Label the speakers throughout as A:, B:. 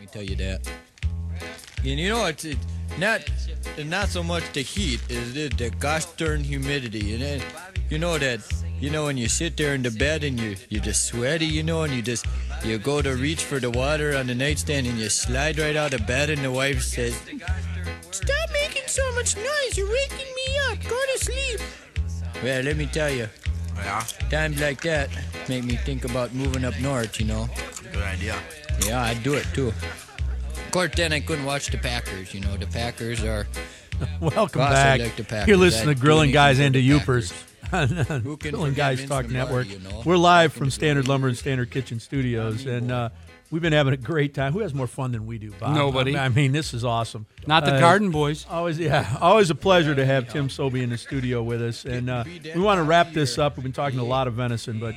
A: tell you that. And you know, it's not so much the heat, is it the gosh darn humidity. And then, when you sit there in the bed and you're just sweaty, and you go to reach for the water on the nightstand and you slide right out of bed and the wife says, "Stop making so much noise, you're waking me up, go to sleep." Well, let me tell you, times like that make me think about moving up north,
B: Good idea.
A: Yeah, I'd do it too. Of course, then I couldn't watch the Packers. The Packers are...
C: Welcome back.
A: Like the Packers.
C: You're listening to Grilling Guys and the
A: Packers.
C: Youpers on Grilling Guys Talk Network. We're live from Standard Lumber and Standard Kitchen Studios, and we've been having a great time. Who has more fun than we do, Bob?
D: Nobody.
C: I mean, this is awesome.
D: Not the Garden Boys.
C: Always a pleasure to have Tim Sobey in the studio with us. And we want to wrap this up. We've been talking a lot of venison, but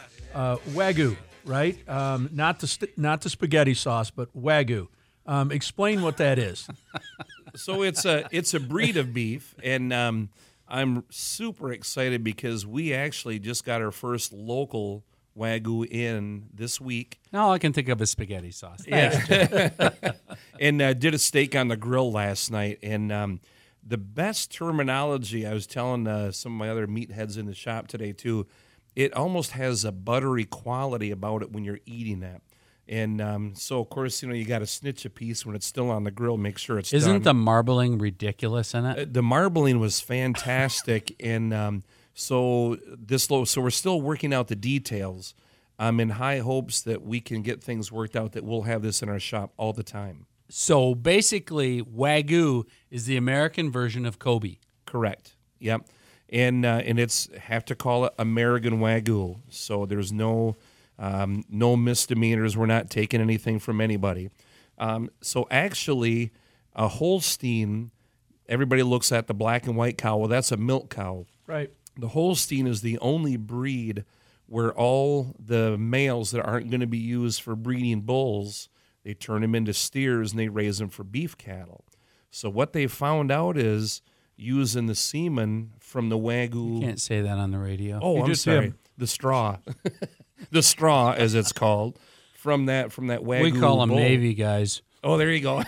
C: Wagyu, right? Not the spaghetti sauce, but Wagyu. Explain what that is.
E: So it's a breed of beef, and I'm super excited because we actually just got our first local Wagyu in this week.
D: All I can think of is spaghetti sauce.
E: Yeah. And did a steak on the grill last night. And the best terminology, I was telling some of my other meatheads in the shop today, too, it almost has a buttery quality about it when you're eating that. And so, of course, you got to snitch a piece when it's still on the grill, make sure it's
D: Isn't
E: done.
D: the marbling ridiculous in it?
E: The marbling was fantastic. And so we're still working out the details. I'm in high hopes that we can get things worked out, that we'll have this in our shop all the time.
D: So basically, Wagyu is the American version of Kobe.
E: Correct. Yep. And it's have to call it American Wagyu. So there's no misdemeanors. We're not taking anything from anybody. So actually, a Holstein, everybody looks at the black and white cow. Well, that's a milk cow.
C: Right.
E: The Holstein is the only breed where all the males that aren't going to be used for breeding bulls, they turn them into steers and they raise them for beef cattle. So what they found out is using the semen from the Wagyu.
D: You can't say that on the radio.
E: Oh, I'm sorry. The straw. The straw, as it's called, from that Wagyu.
D: We call them
E: bull.
D: Navy guys.
E: Oh, there you go.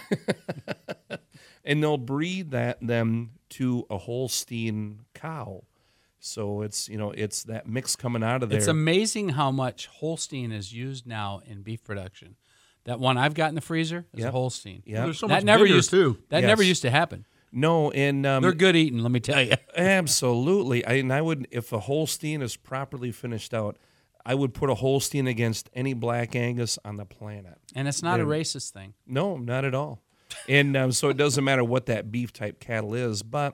E: And they'll breed them to a Holstein cow. So it's that mix coming out of there.
D: It's amazing how much Holstein is used now in beef production. That one I've got in the freezer is a Holstein.
E: Yeah,
C: There's so
D: that
C: much
D: never
C: bigger,
D: used
C: too.
D: That never used to happen.
E: No, and
D: They're good eating, let me tell you.
E: Absolutely. I would, if a Holstein is properly finished out, I would put a Holstein against any Black Angus on the planet.
D: And it's not a racist thing.
E: No, not at all. And so it doesn't matter what that beef type cattle is, but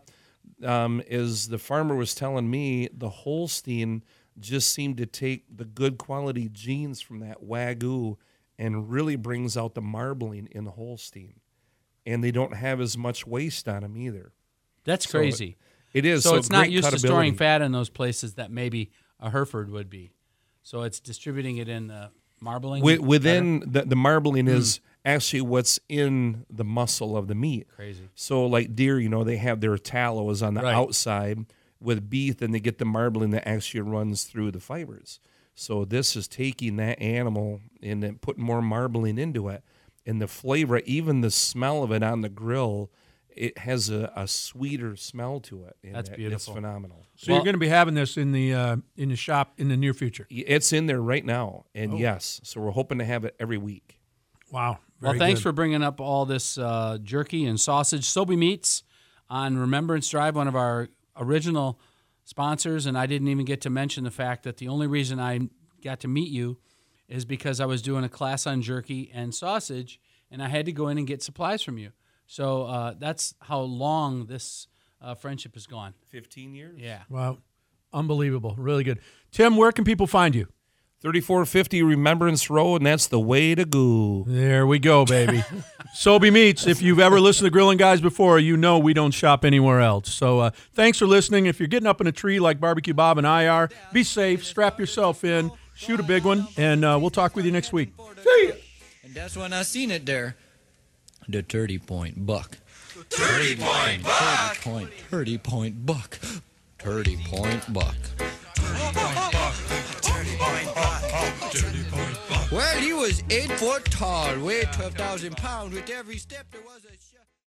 E: as the farmer was telling me, the Holstein just seemed to take the good quality genes from that Wagyu and really brings out the marbling in the Holstein. And they don't have as much waste on them either.
D: That's crazy.
E: It is.
D: So it's not
E: great
D: used to
E: cuttability.
D: storing fat in those places that maybe a Hereford would be. So it's distributing it in the marbling?
E: Within the marbling is actually what's in the muscle of the meat.
D: Crazy.
E: So like deer, they have their tallow is on the outside. With beef, then they get the marbling that actually runs through the fibers. So this is taking that animal and then putting more marbling into it. And the flavor, even the smell of it on the grill, it has a sweeter smell to it. And
D: That's beautiful.
E: It's phenomenal.
C: So you're going to be having this in the shop in the near future.
E: It's in there right now, and yes, so we're hoping to have it every week.
C: Wow.
D: Well,
C: Very
D: thanks
C: good.
D: for bringing up all this jerky and sausage. Sobey Meats on Remembrance Drive, one of our original sponsors, and I didn't even get to mention the fact that the only reason I got to meet you is because I was doing a class on jerky and sausage, and I had to go in and get supplies from you. So that's how long this friendship has gone.
E: 15 years?
D: Yeah.
C: Wow. Unbelievable. Really good. Tim, where can people find you?
E: 3450 Remembrance Road, and that's the way to go.
C: There we go, baby. Sobey Meats. If you've ever listened to Grilling Guys before, you know we don't shop anywhere else. So thanks for listening. If you're getting up in a tree like Barbecue Bob and I are, be safe, strap yourself in, shoot a big one, and we'll talk with you next week. See ya.
A: And that's when I seen it there. The 30-point buck.
B: 30-point buck.
A: 30-point buck. 30-point buck.
B: 30-point buck. 30-point buck. 30-point buck.
A: Well, he was 8 foot tall, weighed 12,000 pounds. With every step there was a